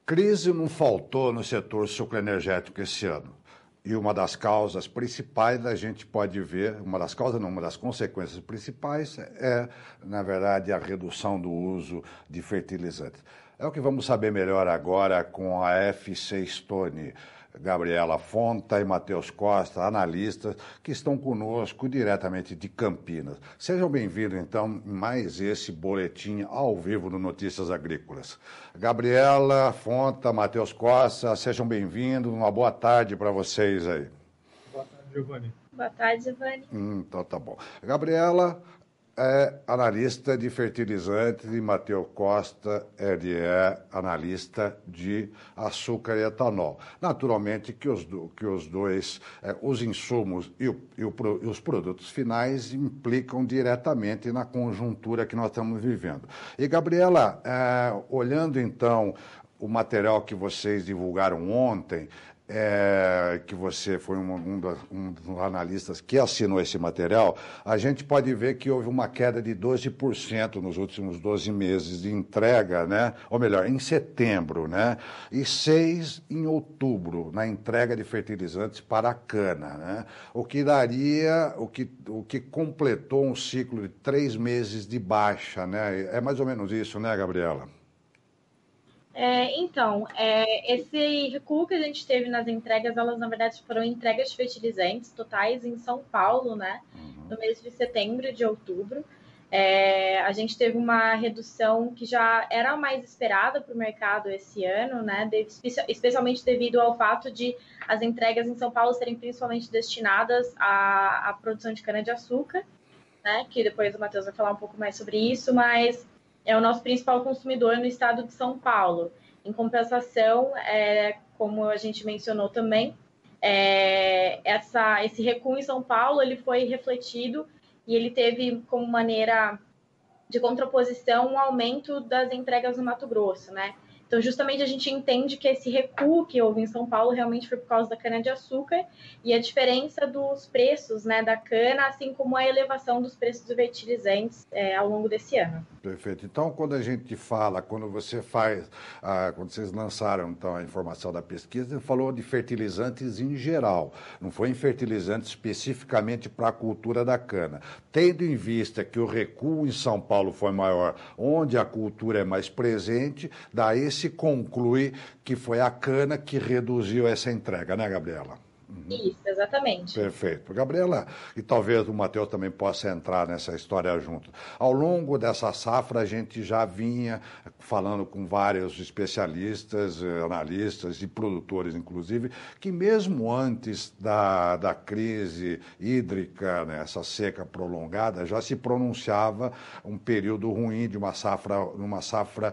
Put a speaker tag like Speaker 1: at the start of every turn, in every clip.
Speaker 1: Crise não faltou no setor sucroenergético esse ano. E uma das causas principais a gente pode ver, uma das consequências principais é, na verdade, a redução do uso de fertilizantes. É o que vamos saber melhor agora com a FC Stone, Gabriela Fonta e Matheus Costa, analistas, que estão conosco diretamente de Campinas. Sejam bem-vindos, então, em mais esse boletim ao vivo do Notícias Agrícolas. Gabriela Fonta, Matheus Costa, sejam bem-vindos, uma boa tarde para vocês aí.
Speaker 2: Boa tarde, Giovanni.
Speaker 3: Boa tarde, Giovanni.
Speaker 1: Então tá bom. Gabriela é analista de fertilizantes e Matheus Costa ele é analista de açúcar e etanol. Naturalmente que os dois, os insumos e os produtos finais implicam diretamente na conjuntura que nós estamos vivendo. E, Gabriela, olhando então o material que vocês divulgaram ontem, que você foi um dos analistas que assinou esse material, a gente pode ver que houve uma queda de 12% nos últimos 12 meses de entrega, né? Ou melhor, em setembro, né? E 6% em outubro, na entrega de fertilizantes para a cana, né? O que daria, o que completou um ciclo de 3 meses de baixa, né? É mais ou menos isso, né, Gabriela?
Speaker 3: Esse recuo que a gente teve nas entregas, elas na verdade foram entregas de fertilizantes totais em São Paulo, né? No mês de setembro e de outubro. A gente teve uma redução que já era mais esperada para o mercado esse ano, né? Especialmente devido ao fato de as entregas em São Paulo serem principalmente destinadas à produção de cana-de-açúcar, né? Que depois o Matheus vai falar um pouco mais sobre isso, mas é o nosso principal consumidor no estado de São Paulo. Em compensação, como a gente mencionou também, esse recuo em São Paulo ele foi refletido e ele teve como maneira de contraposição um aumento das entregas no Mato Grosso, né? Então, justamente, a gente entende que esse recuo que houve em São Paulo realmente foi por causa da cana-de-açúcar e a diferença dos preços, né, da cana, assim como a elevação dos preços dos fertilizantes ao longo desse ano.
Speaker 1: Perfeito. Então, quando a gente fala, quando você faz, quando vocês lançaram então, a informação da pesquisa, falou de fertilizantes em geral, não foi em fertilizantes especificamente para a cultura da cana. Tendo em vista que o recuo em São Paulo foi maior, onde a cultura é mais presente, daí se conclui que foi a cana que reduziu essa entrega, né, Gabriela?
Speaker 3: Isso, exatamente.
Speaker 1: Perfeito. Gabriela, e talvez o Matheus também possa entrar nessa história junto. Ao longo dessa safra, a gente já vinha falando com vários especialistas, analistas e produtores, inclusive, que mesmo antes da crise hídrica, né, essa seca prolongada, já se pronunciava um período ruim de uma safra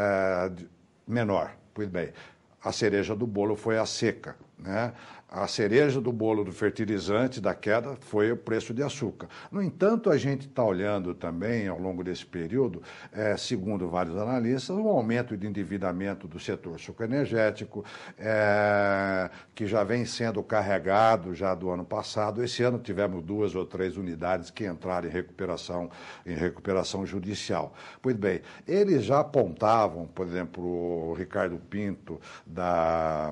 Speaker 1: menor. Pois bem, a cereja do bolo foi a seca, né? A cereja do bolo do fertilizante da queda foi o preço de açúcar. No entanto, a gente está olhando também, ao longo desse período, segundo vários analistas, um aumento de endividamento do setor sucroenergético, que já vem sendo carregado já do ano passado. Esse ano tivemos 2 ou 3 unidades que entraram em recuperação judicial. Pois bem, eles já apontavam, por exemplo, o Ricardo Pinto, da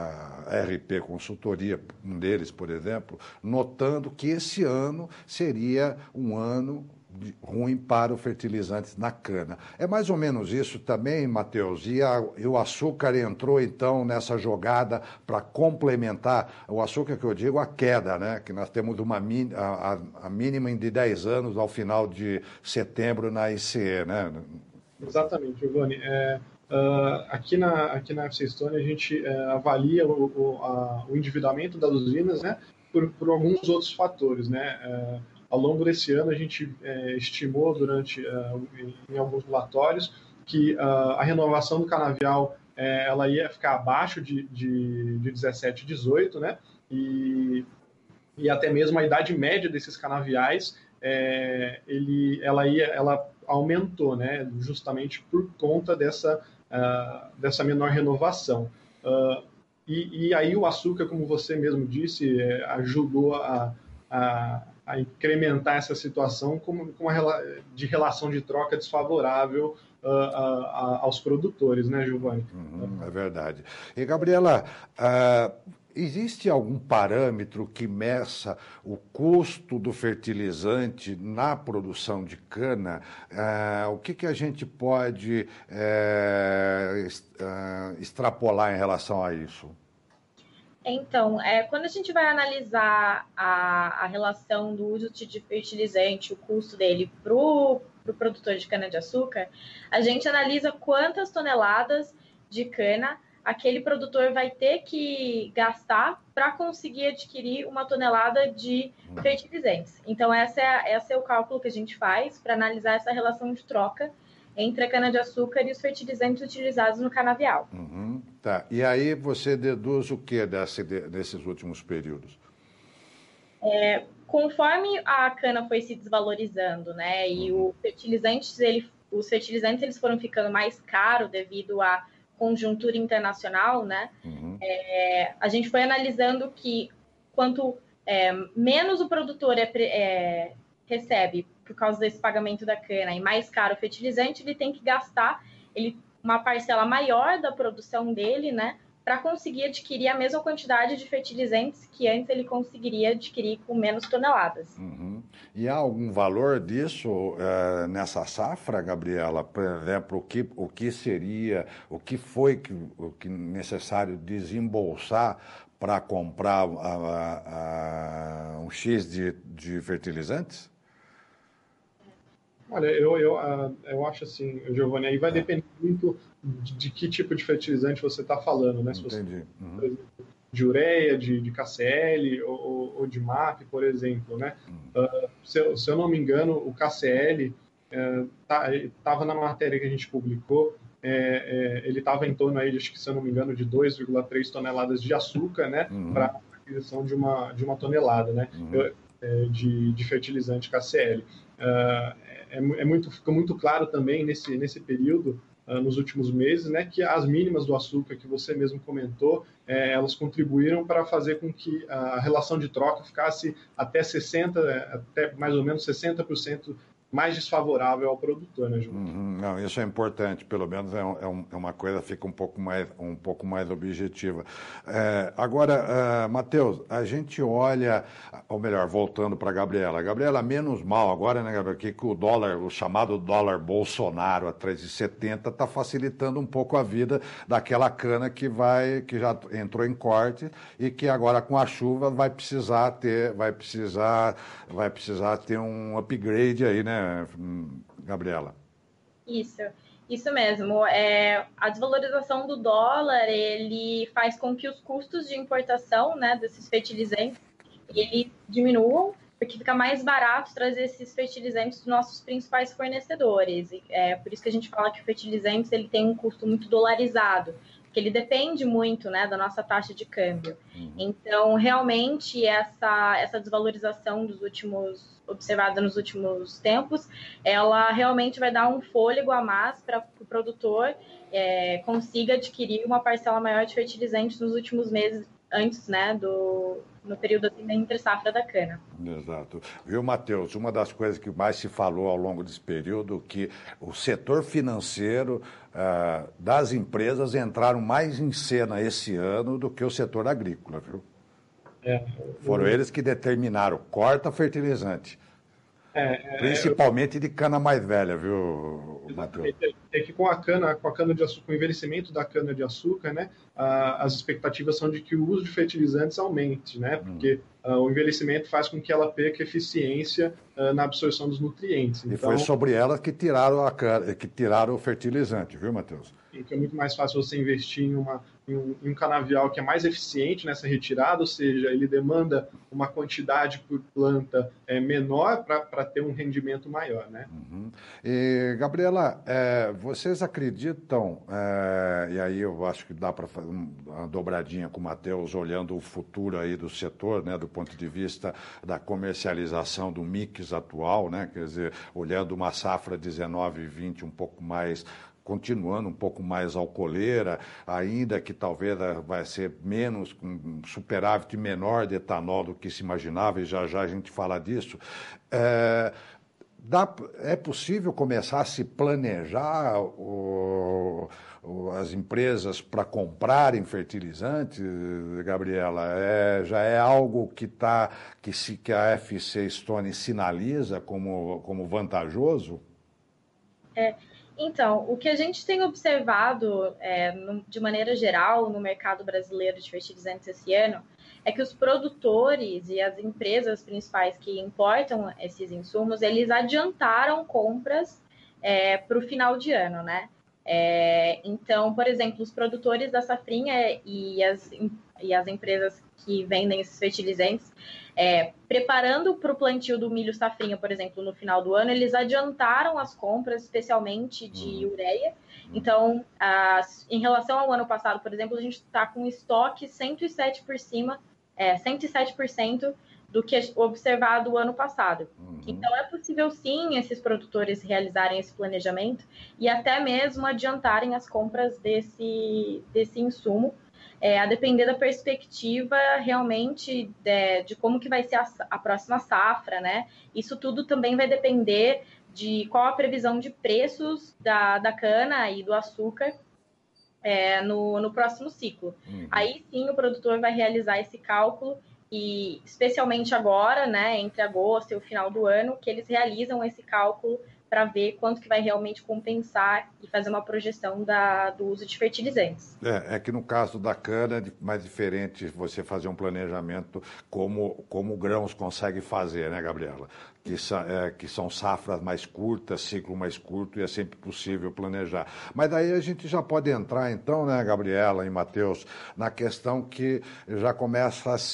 Speaker 1: RP Consultoria, um deles, por exemplo, notando que esse ano seria um ano ruim para o fertilizante na cana. É mais ou menos isso também, Matheus? E o açúcar entrou, então, nessa jogada para complementar, o açúcar que eu digo, a queda, né? Que nós temos a mínima de 10 anos ao final de setembro na ICE, né?
Speaker 2: Exatamente, Giovanni. Aqui na FC Stone a gente avalia o endividamento das usinas, né, por alguns outros fatores, né. Ao longo desse ano a gente estimou em alguns relatórios que a renovação do canavial ela ia ficar abaixo de 17, 18, né, e até mesmo a idade média desses canaviais ela aumentou, né, justamente por conta dessa menor renovação. E aí o açúcar, como você mesmo disse, ajudou a incrementar essa situação de relação de troca desfavorável aos produtores, né, Giovanni?
Speaker 1: É verdade. E, Gabriela, existe algum parâmetro que meça o custo do fertilizante na produção de cana? O que a gente pode extrapolar em relação a isso?
Speaker 3: Então, quando a gente vai analisar a relação do uso de fertilizante, o custo dele para o produtor de cana-de-açúcar, a gente analisa quantas toneladas de cana aquele produtor vai ter que gastar para conseguir adquirir uma tonelada de fertilizantes. Então, esse é o cálculo que a gente faz para analisar essa relação de troca entre a cana-de-açúcar e os fertilizantes utilizados no canavial.
Speaker 1: Tá. E aí você deduz o que desses últimos períodos?
Speaker 3: Conforme a cana foi se desvalorizando, né, e os fertilizantes eles foram ficando mais caros devido à conjuntura internacional, né, a gente foi analisando que quanto menos o produtor recebe por causa desse pagamento da cana e mais caro o fertilizante, ele tem que gastar uma parcela maior da produção dele, né, para conseguir adquirir a mesma quantidade de fertilizantes que antes ele conseguiria adquirir com menos toneladas.
Speaker 1: E há algum valor disso nessa safra, Gabriela? Por exemplo, o que seria, o que necessário desembolsar para comprar um X de fertilizantes?
Speaker 2: Olha, eu acho assim, Giovanni, aí vai depender muito de que tipo de fertilizante você está falando, né?
Speaker 1: Entendi.
Speaker 2: Por exemplo, de ureia, de KCl ou de MAP, por exemplo, né? Se eu não me engano, o KCl estava na matéria que a gente publicou, ele estava em torno aí, acho que se eu não me engano, de 2,3 toneladas de açúcar, né? Para a aquisição de uma tonelada, né? De fertilizante KCl. Ficou muito claro também nesse período, nos últimos meses, né, que as mínimas do açúcar que você mesmo comentou, elas contribuíram para fazer com que a relação de troca ficasse até mais ou menos 60% mais desfavorável ao produtor, né, Ju?
Speaker 1: Não, isso é importante, pelo menos é uma coisa que fica um pouco mais objetiva. Agora, Matheus, a gente olha, ou melhor, voltando para a Gabriela. Gabriela, menos mal agora, né, Gabriela, que o dólar, o chamado dólar Bolsonaro a 3,70 está facilitando um pouco a vida daquela cana que já entrou em corte e que agora com a chuva vai precisar ter um upgrade aí, né, Gabriela?
Speaker 3: Isso mesmo. A desvalorização do dólar, ele faz com que os custos de importação, né, desses fertilizantes, ele diminuam, porque fica mais barato trazer esses fertilizantes dos nossos principais fornecedores. Por isso que a gente fala que o fertilizantes ele tem um custo muito dolarizado, porque ele depende muito, né, da nossa taxa de câmbio. Então, realmente, essa desvalorização observada nos últimos tempos, ela realmente vai dar um fôlego a mais para o produtor consiga adquirir uma parcela maior de fertilizantes nos últimos meses, antes, né, no período assim, da entre-safra da cana.
Speaker 1: Exato. Viu, Matheus, uma das coisas que mais se falou ao longo desse período, que o setor financeiro das empresas entraram mais em cena esse ano do que o setor agrícola, viu? Foram eles que determinaram, corta fertilizante. Principalmente de cana mais velha, viu, Matheus?
Speaker 2: É que com a cana-de-açúcar, com o envelhecimento da cana-de-açúcar, né, as expectativas são de que o uso de fertilizantes aumente, né, porque o envelhecimento faz com que ela perca eficiência na absorção dos nutrientes.
Speaker 1: E foi sobre ela que tiraram o fertilizante, viu, Matheus?
Speaker 2: Que é muito mais fácil você investir em um canavial que é mais eficiente nessa retirada, ou seja, ele demanda uma quantidade por planta menor para ter um rendimento maior, né?
Speaker 1: E, Gabriela, vocês acreditam, e aí eu acho que dá para fazer uma dobradinha com o Matheus, olhando o futuro aí do setor, né, do ponto de vista da comercialização do mix atual, né, quer dizer, olhando uma safra 19 e 20 continuando um pouco mais alcooleira, ainda que talvez vai ser menos, um superávit menor de etanol do que se imaginava, e já a gente fala disso. É possível começar a se planejar as empresas para comprarem fertilizantes, Gabriela? Já é algo que a FC Stone sinaliza como vantajoso?
Speaker 3: Então, o que a gente tem observado de maneira geral no mercado brasileiro de fertilizantes esse ano é que os produtores e as empresas principais que importam esses insumos, eles adiantaram compras para o final de ano, né? Então, por exemplo, os produtores da safrinha e as empresas que vendem esses fertilizantes, preparando para o plantio do milho safrinha, por exemplo, no final do ano, eles adiantaram as compras, especialmente de ureia. Então, em relação ao ano passado, por exemplo, a gente está com estoque 107% do que observado o ano passado. Então, é possível, sim, esses produtores realizarem esse planejamento e até mesmo adiantarem as compras desse insumo, a depender da perspectiva realmente de como que vai ser a próxima safra, né? Isso tudo também vai depender de qual a previsão de preços da cana e do açúcar no próximo ciclo. Aí sim o produtor vai realizar esse cálculo e especialmente agora, né, entre agosto e o final do ano, que eles realizam esse cálculo para ver quanto que vai realmente compensar e fazer uma projeção do uso de fertilizantes.
Speaker 1: É que no caso da cana é mais diferente você fazer um planejamento como grãos consegue fazer, né, Gabriela? Que são safras mais curtas, ciclo mais curto, e é sempre possível planejar. Mas daí a gente já pode entrar, então, né, Gabriela e Matheus, na questão que já começa a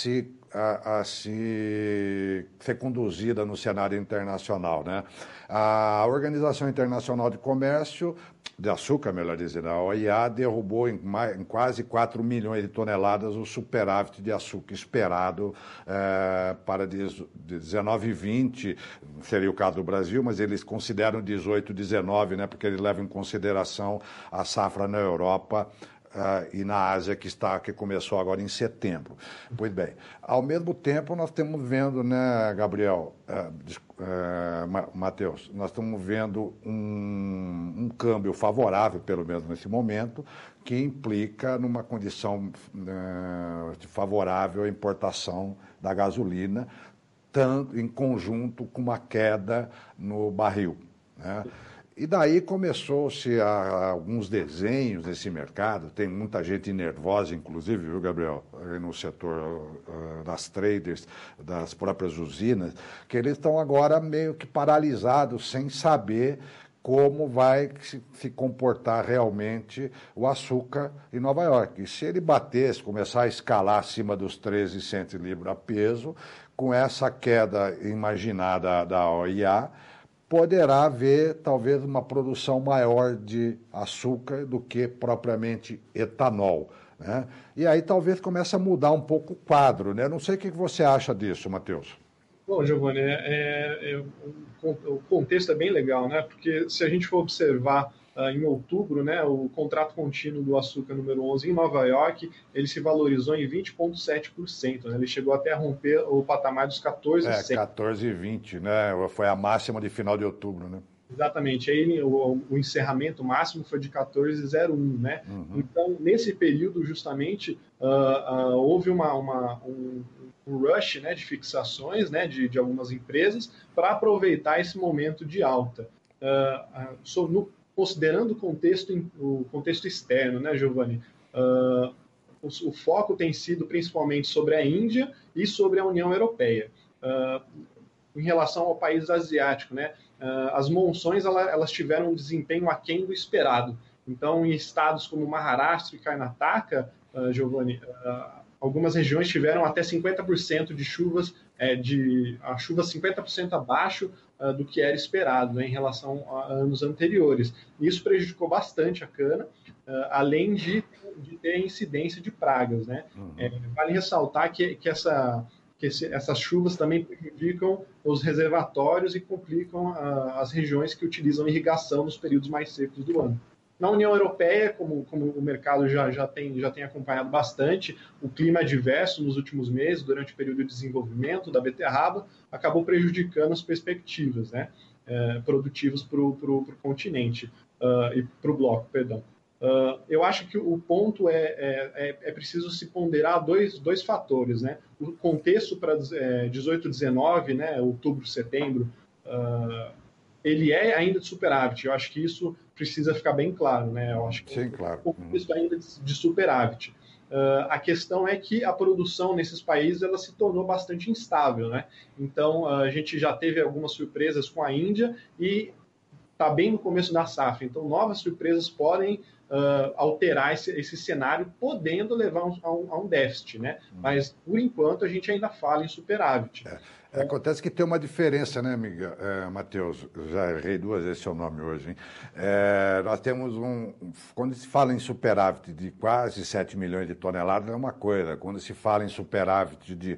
Speaker 1: ser conduzida no cenário internacional, né? A Organização Internacional de Comércio de Açúcar, melhor dizendo, a OIA, derrubou em quase 4 milhões de toneladas o superávit de açúcar esperado para 19 e 20, seria o caso do Brasil, mas eles consideram 18 e 19, né, porque eles levam em consideração a safra na Europa e na Ásia, que começou agora em setembro. Pois bem, ao mesmo tempo nós estamos vendo, né, Gabriel, Matheus, nós estamos vendo um câmbio favorável, pelo menos nesse momento, que implica numa condição favorável à importação da gasolina, tanto em conjunto com uma queda no barril, né? E daí começou-se alguns desenhos nesse mercado, tem muita gente nervosa, inclusive, viu, Gabriel, no setor das traders, das próprias usinas, que eles estão agora meio que paralisados, sem saber como vai se comportar realmente o açúcar em Nova York. E se ele bater, se começar a escalar acima dos 13 centos libra a peso, com essa queda imaginada da OIA, poderá haver talvez uma produção maior de açúcar do que propriamente etanol, né? E aí talvez comece a mudar um pouco o quadro, né? Não sei o que você acha disso, Matheus.
Speaker 2: Bom, Giovanni, o contexto é bem legal, né? Porque se a gente for observar em outubro, né, o contrato contínuo do açúcar número 11 em Nova York, ele se valorizou em 20,7%, né? Ele chegou até a romper o patamar dos 14,7%.
Speaker 1: 14,20, né? Foi a máxima de final de outubro, né?
Speaker 2: Exatamente. Aí o encerramento máximo foi de 14,01, né? Então, nesse período, justamente, houve um rush, né, de fixações, né, de algumas empresas para aproveitar esse momento de alta. Considerando o contexto externo, né, Giovanni? O foco tem sido principalmente sobre a Índia e sobre a União Europeia. Em relação ao país asiático, né, as monções elas tiveram um desempenho aquém do esperado. Então, em estados como Maharashtra e Karnataka, Giovanni, algumas regiões tiveram até 50% de chuvas, a chuva 50% abaixo do que era esperado, né, em relação a anos anteriores. Isso prejudicou bastante a cana, além de ter incidência de pragas, né? Vale ressaltar que essas chuvas também prejudicam os reservatórios e complicam as regiões que utilizam irrigação nos períodos mais secos do ano. Na União Europeia, como o mercado já tem acompanhado bastante, o clima adverso nos últimos meses, durante o período de desenvolvimento da beterraba, acabou prejudicando as perspectivas, né? produtivos para o continente e para o bloco, perdão. Eu acho que o ponto é preciso se ponderar dois fatores, né? O contexto para 18, 19, né, outubro, setembro, ele é ainda de superávit. Eu acho que isso precisa ficar bem claro, né? Eu acho que
Speaker 1: sim, claro.
Speaker 2: O contexto ainda de superávit. A questão é que a produção nesses países ela se tornou bastante instável, né? Então a gente já teve algumas surpresas com a Índia e está bem no começo da safra. Então novas surpresas podem alterar esse cenário, podendo levar a um déficit, né? Mas por enquanto a gente ainda fala em superávit.
Speaker 1: Acontece que tem uma diferença, né, amiga? Matheus, já errei 2 vezes seu nome hoje, hein? Nós temos quando se fala em superávit de quase 7 milhões de toneladas, é uma coisa. Quando se fala em superávit de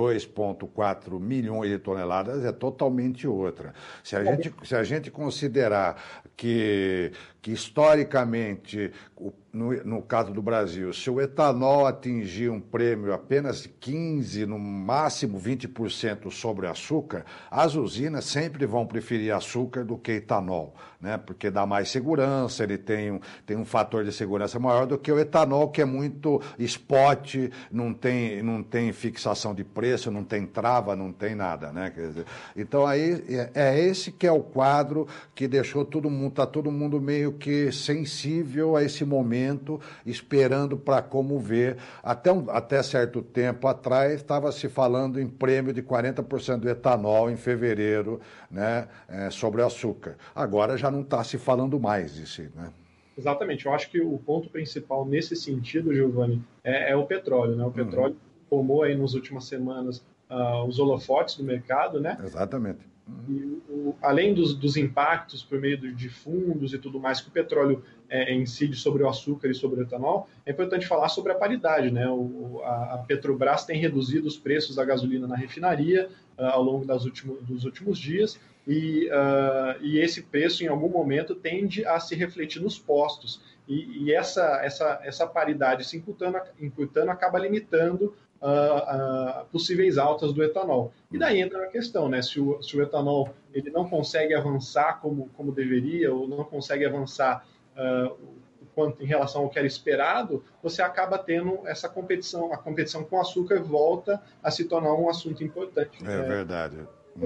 Speaker 1: 2,4 milhões de toneladas, é totalmente outra. Se a gente considerar que historicamente, no caso do Brasil, se o etanol atingir um prêmio apenas de 15%, no máximo 20% sobre açúcar, as usinas sempre vão preferir açúcar do que etanol, né? Porque dá mais segurança, ele tem um fator de segurança maior do que o etanol, que é muito spot, não tem fixação de preço, não tem trava, não tem nada, né? Quer dizer, então aí esse que é o quadro que deixou tá todo mundo meio que sensível a esse momento, esperando para como ver. Até certo tempo atrás estava se falando em prêmio de 40% do etanol em fevereiro, né, sobre o açúcar. Agora já não está se falando mais disso, né?
Speaker 2: Exatamente. Eu acho que o ponto principal nesse sentido, Giovanni, é o petróleo, né? O petróleo tomou aí nas últimas semanas os holofotes do mercado, né?
Speaker 1: Exatamente.
Speaker 2: E além dos impactos por meio de fundos e tudo mais que o petróleo incide sobre o açúcar e sobre o etanol, é importante falar sobre a paridade, né? A Petrobras tem reduzido os preços da gasolina na refinaria ao longo dos últimos dias e esse preço, em algum momento, tende a se refletir nos postos. E essa paridade se encurtando acaba limitando possíveis altas do etanol. E daí entra a questão, né? Se o etanol ele não consegue avançar como deveria, ou não consegue avançar quanto em relação ao que era esperado, você acaba tendo essa competição. A competição com o açúcar volta a se tornar um assunto importante.
Speaker 1: É verdade.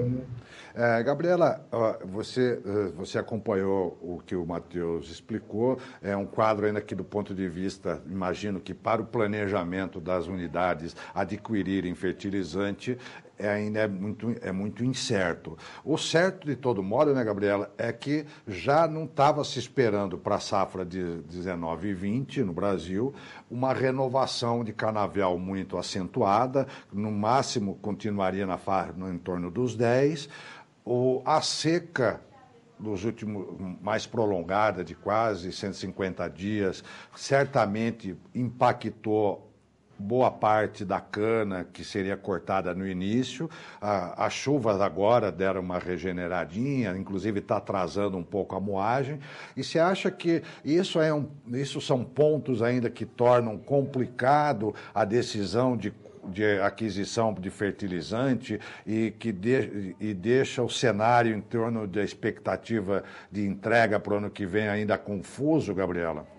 Speaker 1: Gabriela, você acompanhou o que o Matheus explicou, é um quadro ainda que do ponto de vista, imagino que para o planejamento das unidades adquirirem fertilizante, ainda é muito incerto. O certo, de todo modo, né, Gabriela, é que já não estava se esperando para a safra de 19 e 20 no Brasil uma renovação de canavial muito acentuada, no máximo continuaria em torno dos 10. A seca dos últimos, mais prolongada, de quase 150 dias, certamente impactou boa parte da cana que seria cortada no início. As chuvas agora deram uma regeneradinha, inclusive está atrasando um pouco a moagem. E você acha que isso são pontos ainda que tornam complicado a decisão de aquisição de fertilizante e que deixa o cenário em torno da expectativa de entrega para o ano que vem ainda confuso, Gabriela?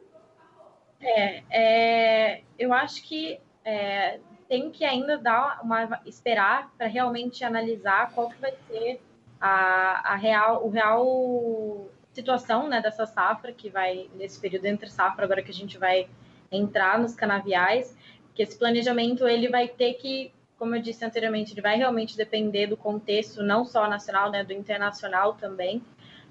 Speaker 3: Eu acho que tem que ainda esperar para realmente analisar qual que vai ser a real situação, né, dessa safra que vai, nesse período entre safra, agora que a gente vai entrar nos canaviais, que esse planejamento ele vai ter que, como eu disse anteriormente, ele vai realmente depender do contexto, não só nacional, né, do internacional também.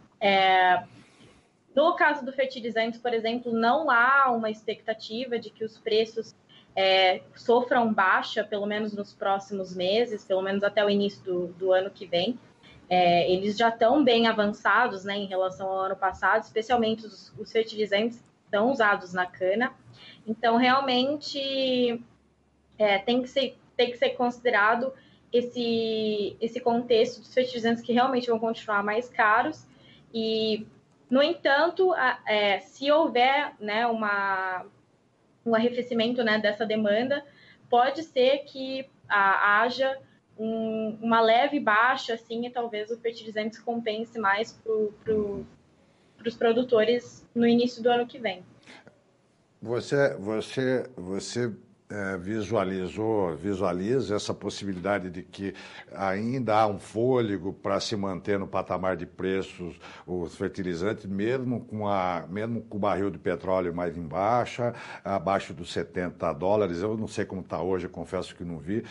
Speaker 3: No caso do fertilizante, por exemplo, não há uma expectativa de que os preços sofram baixa, pelo menos nos próximos meses, pelo menos até o início do ano que vem. Eles já estão bem avançados, né, em relação ao ano passado, especialmente os fertilizantes que estão usados na cana. Então, realmente, tem que ser considerado esse contexto dos fertilizantes que realmente vão continuar mais caros. E, no entanto, se houver, né, um arrefecimento, né, dessa demanda, pode ser que haja uma leve baixa, assim, e talvez o fertilizante se compense mais para os produtores no início do ano que vem.
Speaker 1: Você visualiza essa possibilidade de que ainda há um fôlego para se manter no patamar de preços os fertilizantes, mesmo com o barril de petróleo mais em baixa, abaixo dos $70. Eu não sei como está hoje, eu confesso que não vi.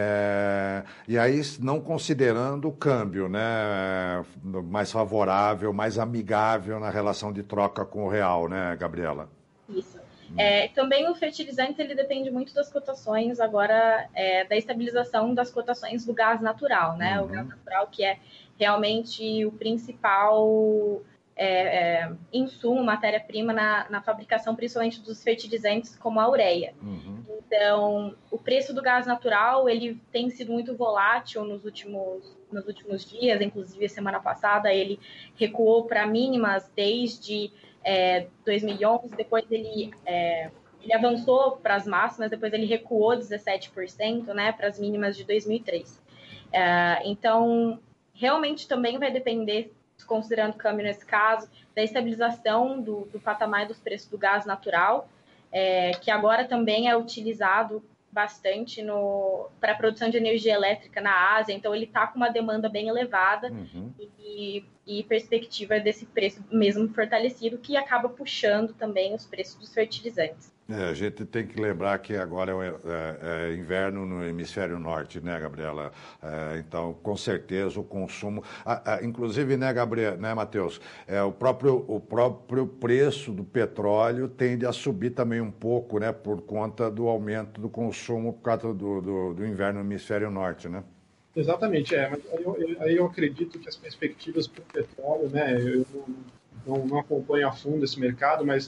Speaker 1: E aí, não considerando o câmbio, né, mais favorável, mais amigável na relação de troca com o real, né, Gabriela?
Speaker 3: Isso. Também o fertilizante ele depende muito das cotações agora, da estabilização das cotações do gás natural, né? O gás natural que é realmente o principal insumo, matéria-prima na fabricação, principalmente dos fertilizantes como a ureia. Então, o preço do gás natural ele tem sido muito volátil nos últimos dias, inclusive semana passada ele recuou para mínimas desde 2011, depois ele avançou para as máximas, depois ele recuou 17%, né, para as mínimas de 2003. Então, realmente também vai depender, considerando o câmbio nesse caso, da estabilização do patamar dos preços do gás natural, que agora também é utilizado bastante para a produção de energia elétrica na Ásia, então ele está com uma demanda bem elevada e perspectiva desse preço mesmo fortalecido, que acaba puxando também os preços dos fertilizantes.
Speaker 1: A gente tem que lembrar que agora é inverno no hemisfério norte, né, Gabriela? Então, com certeza, o consumo... inclusive, né, Gabriela, né, Matheus? O próprio preço do petróleo tende a subir também um pouco, né, por conta do aumento do consumo por causa do inverno no hemisfério norte, né?
Speaker 2: Exatamente, mas aí eu acredito que as perspectivas para o petróleo, né, eu não acompanho a fundo esse mercado, mas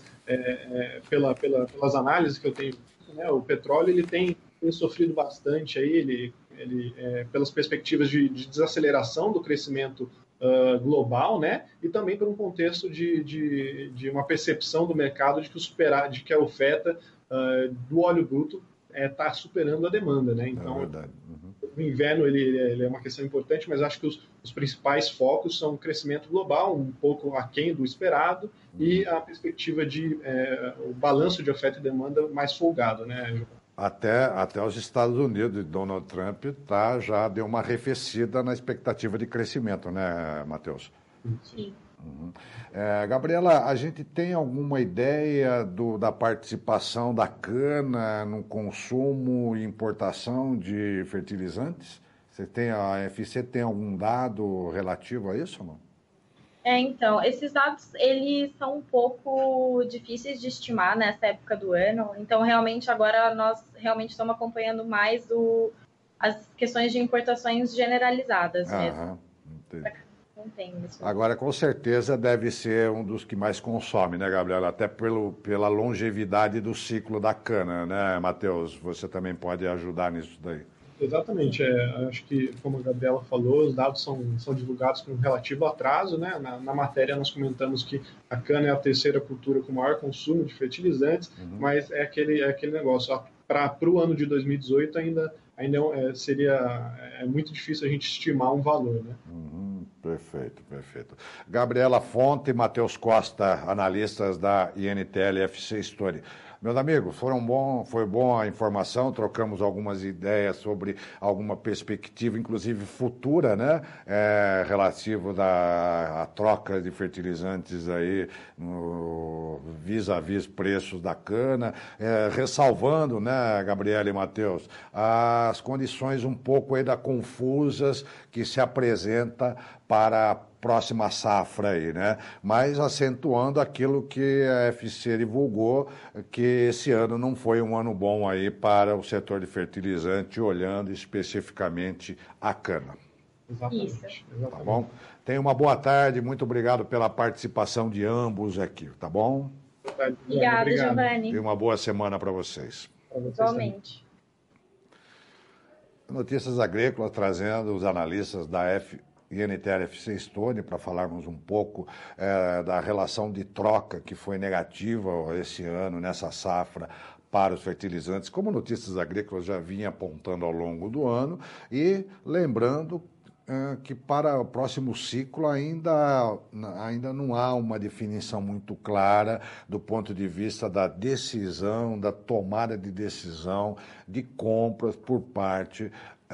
Speaker 2: pelas análises que eu tenho, né, o petróleo ele tem sofrido bastante aí, pelas perspectivas de desaceleração do crescimento global, né, e também por um contexto de uma percepção do mercado de que a oferta do óleo bruto está superando a demanda, né? Então,
Speaker 1: verdade.
Speaker 2: O inverno ele é uma questão importante, mas acho que os principais focos são o crescimento global, um pouco aquém do esperado, e a perspectiva de o balanço de oferta e demanda mais folgado, né?
Speaker 1: Até os Estados Unidos, Donald Trump já deu uma arrefecida na expectativa de crescimento, né, Matheus?
Speaker 3: Sim.
Speaker 1: Gabriela, a gente tem alguma ideia da participação da cana no consumo e importação de fertilizantes? A FC tem algum dado relativo a isso ou não?
Speaker 3: Então, esses dados, eles são um pouco difíceis de estimar nessa época do ano. Então, realmente, agora nós realmente estamos acompanhando mais as questões de importações generalizadas mesmo.
Speaker 1: Entendi. Agora, com certeza, deve ser um dos que mais consome, né, Gabriela? Até pela longevidade do ciclo da cana, né, Matheus? Você também pode ajudar nisso daí.
Speaker 2: Exatamente. Acho que, como a Gabriela falou, os dados são divulgados com relativo atraso, né? Na matéria nós comentamos que a cana é a terceira cultura com maior consumo de fertilizantes, mas é aquele negócio. Para o ano de 2018 ainda seria muito difícil a gente estimar um valor, né?
Speaker 1: Perfeito. Gabriela Fonte e Matheus Costa, analistas da INTL FC Story. Meus amigos, foi bom a informação, trocamos algumas ideias sobre alguma perspectiva, inclusive futura, né? Relativo à troca de fertilizantes aí, vis-à-vis preços da cana, ressalvando, né, Gabriela e Matheus, as condições um pouco ainda confusas que se apresenta para a próxima safra aí, né? Mas acentuando aquilo que a FC divulgou, que esse ano não foi um ano bom aí para o setor de fertilizante, olhando especificamente a cana.
Speaker 2: Exatamente.
Speaker 1: Tá bom? Tenha uma boa tarde, muito obrigado pela participação de ambos aqui, tá bom?
Speaker 3: Obrigada, Giovanni.
Speaker 1: E uma boa semana para vocês.
Speaker 3: Igualmente.
Speaker 1: Notícias Agrícolas, trazendo os analistas da INTL FC Stone para falarmos um pouco da relação de troca que foi negativa esse ano, nessa safra, para os fertilizantes, como Notícias Agrícolas já vinha apontando ao longo do ano, e lembrando que para o próximo ciclo ainda não há uma definição muito clara do ponto de vista da decisão, da tomada de decisão de compras por parte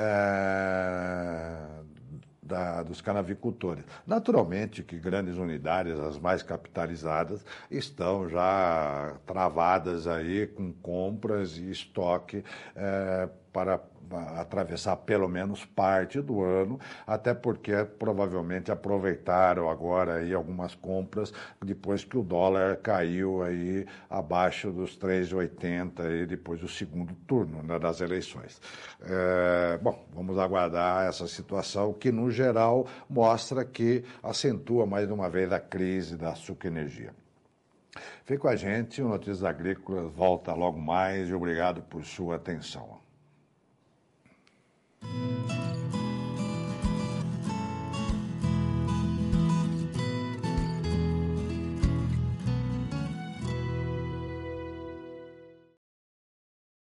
Speaker 1: dos canavicultores. Naturalmente que grandes unidades, as mais capitalizadas, estão já travadas aí com compras e estoque para atravessar pelo menos parte do ano, até porque provavelmente aproveitaram agora aí algumas compras depois que o dólar caiu aí abaixo dos 3,80 aí depois do segundo turno, né, das eleições. Bom, vamos aguardar essa situação que no geral mostra que acentua mais uma vez a crise da açúcar-energia. Fique com a gente, o Notícias Agrícolas volta logo mais e obrigado por sua atenção.